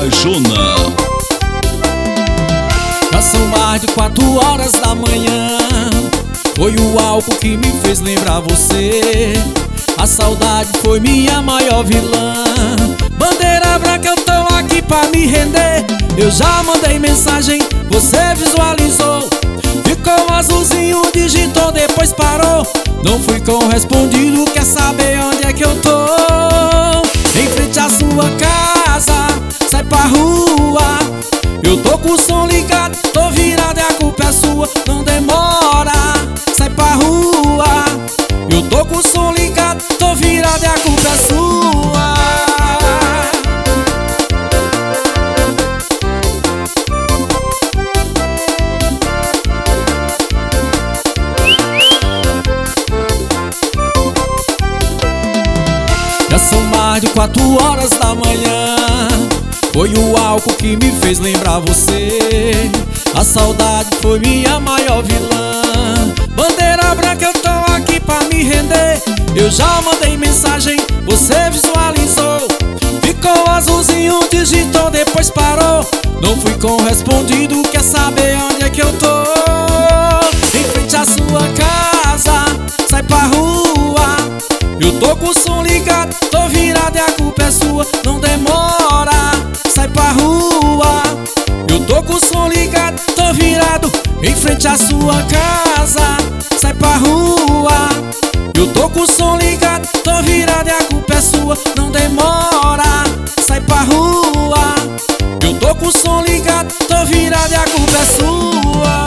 Apaixona. Já são mais de 4 horas da manhã. Foi o álcool que me fez lembrar você. A saudade foi minha maior vilã. Bandeira branca, eu tô aqui pra me render. Eu já mandei mensagem, você visualizou. Ficou azulzinho, digitou, depois parou. Não fui correspondido, quer saber onde é que eu tô? Em frente à sua casa, sai pra rua. Eu tô com o som ligado, tô virado e a culpa é sua. Não demora, sai pra rua. Eu tô com o som ligado, tô virado e a culpa é sua. Já são mais de 4 horas da manhã. Foi o álcool que me fez lembrar você. A saudade foi minha maior vilã. Bandeira branca, eu tô aqui pra me render. Eu já mandei mensagem, você visualizou. Ficou azulzinho, digitou, depois parou. Não fui correspondido, quer saber onde é que eu tô? Em frente à sua casa, sai pra rua. Eu tô com o som ligado, tô virado e a culpa é sua. Não demora, sai pra rua. Eu tô com o som ligado, tô virado. Em frente à sua casa, sai pra rua. Eu tô com o som ligado, tô virado e a culpa é sua. Não demora, sai pra rua. Eu tô com o som ligado, tô virado e a culpa é sua.